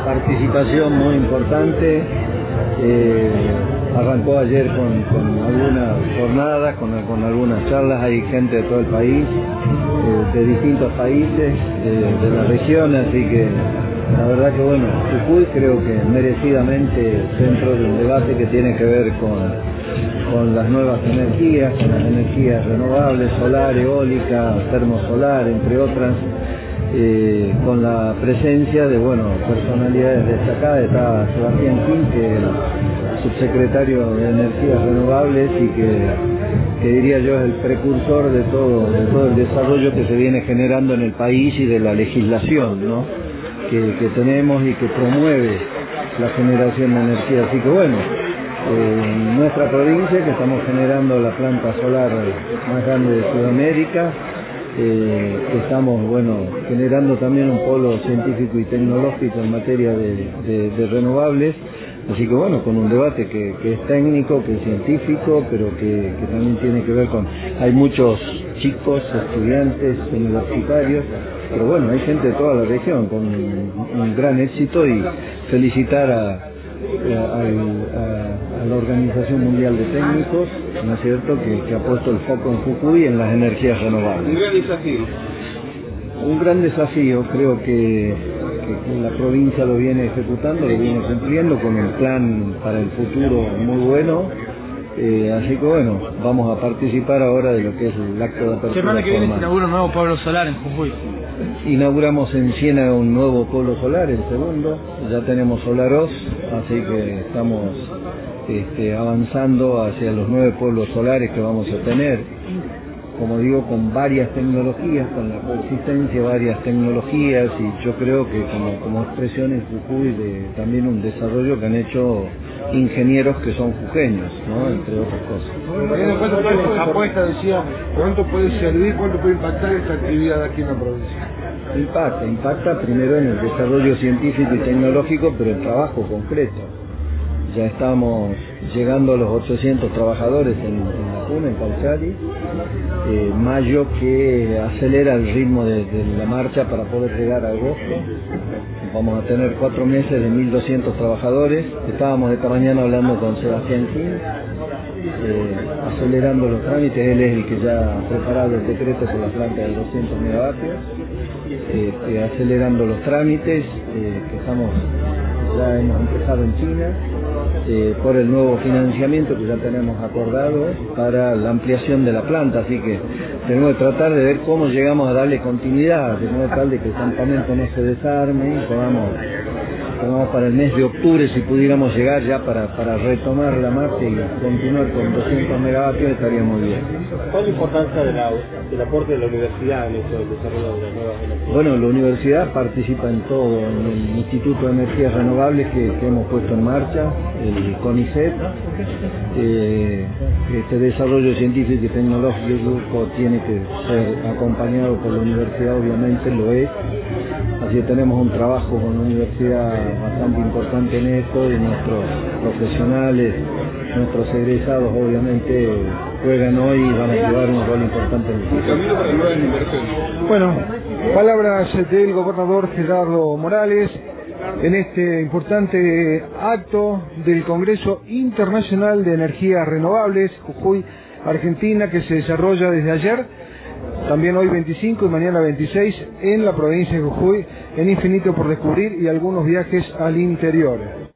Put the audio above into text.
participación muy importante. Arrancó ayer con algunas jornadas, con algunas charlas. Hay gente de todo el país, de distintos países, de la región, así que la verdad que bueno, Jujuy creo que merecidamente dentro de un debate que tiene que ver con las nuevas energías, con las energías renovables, solar, eólica, termosolar, entre otras, con la presencia de personalidades destacadas. Está Sebastián Kim, que es subsecretario de Energías Renovables y que diría yo es el precursor de todo el desarrollo que se viene generando en el país y de la legislación, ¿no?, que tenemos y que promueve la generación de energía. Así que en nuestra provincia, que estamos generando la planta solar más grande de Sudamérica, estamos generando también un polo científico y tecnológico en materia de renovables. Así que con un debate que es técnico, que es científico, pero que también tiene que ver hay muchos chicos, estudiantes, universitarios, pero hay gente de toda la región con un gran éxito, y felicitar a la Organización Mundial de Técnicos, ¿no es cierto?, que ha puesto el foco en Jujuy en las energías renovables. Un gran desafío. Un gran desafío, creo que la provincia lo viene ejecutando, lo viene cumpliendo con un plan para el futuro muy bueno. Así que vamos a participar ahora de lo que es el acto de apertura. Semana que viene se inaugura un nuevo polo solar en Jujuy. Inauguramos en Ciénaga un nuevo polo solar, el segundo. Ya tenemos Solaros, así que estamos avanzando hacia los 9 pueblos solares que vamos a tener. Como digo, con varias tecnologías, con la coexistencia de varias tecnologías, y yo creo que como expresión en Jujuy de también un desarrollo que han hecho ingenieros que son jujeños, ¿no?, entre otras cosas. La apuesta decía, ¿cuánto puede servir, cuánto puede impactar esta actividad aquí en la provincia? Impacta primero en el desarrollo científico y tecnológico, pero el trabajo concreto. Ya estamos llegando a los 800 trabajadores en la Puna, en Cauchari. Mayo que acelera el ritmo de la marcha para poder llegar a agosto. Vamos a tener 4 meses de 1.200 trabajadores. Estábamos esta mañana hablando con Sebastián Kim, acelerando los trámites. Él es el que ya ha preparado el decreto por la planta de 200 megavatios, acelerando los trámites, ya hemos empezado en China, por el nuevo financiamiento que ya tenemos acordado para la ampliación de la planta. Así que tenemos que tratar de ver cómo llegamos a darle continuidad, de modo tal de que el campamento no se desarme, y podamos para el mes de octubre, si pudiéramos llegar ya para retomar la marcha y continuar con 200 megavatios, estaría muy bien. ¿Cuál es la importancia del aporte de la universidad en esto del desarrollo de las nuevas energías? La universidad participa en todo, en el Instituto de Energías Renovables que hemos puesto en marcha, el CONICET. Este desarrollo científico y tecnológico tiene que ser acompañado por la universidad, obviamente lo es. Así que tenemos un trabajo con la universidad bastante importante en esto, y nuestros profesionales, nuestros egresados obviamente juegan hoy y van a jugar un rol importante en el camino para nuevas inversiones. Bueno, palabras del gobernador Gerardo Morales en este importante acto del Congreso Internacional de Energías Renovables, Jujuy, Argentina, que se desarrolla desde ayer, también hoy 25 y mañana 26, en la provincia de Jujuy, en Infinito por descubrir y algunos viajes al interior.